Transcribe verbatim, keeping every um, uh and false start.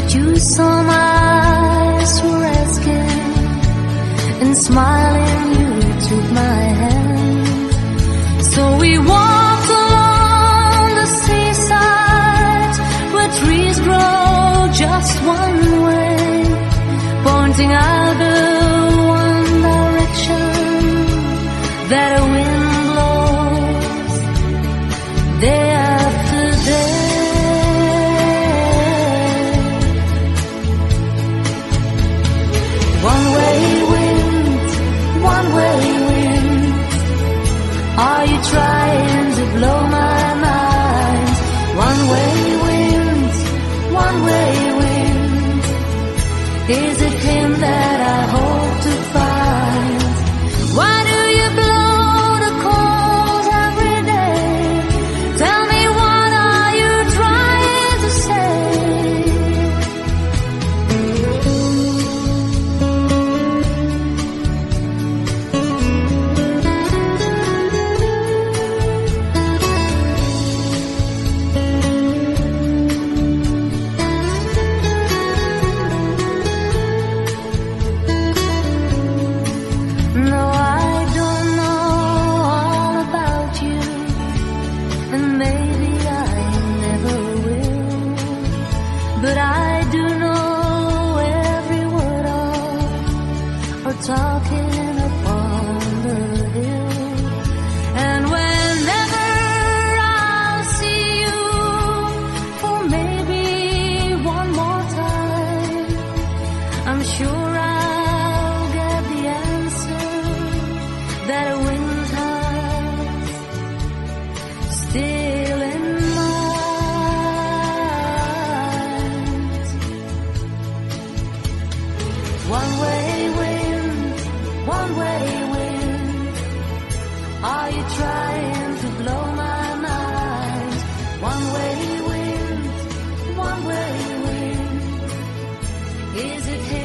But you saw my eyes were asking, and smiling you took my hand. So we walked along the seaside, where trees grow just one way, pointing out the one direction that a wind blows day after day. One way wind, one way wind, are you trying to blow my mind? One way wind, one way wind, is it him that I hope to find? Why do you blow the coals every day? Tell me, what are you trying to say? No, I don't know all about you, and maybe I never will, but I do know every word of our talking upon the hill. And whenever I'll see you for maybe one more time, I'm sure I'll get the answer that a wind has still in mind. One way wind, one way wind, are you trying to blow my mind? One way wind, one way wind, is it him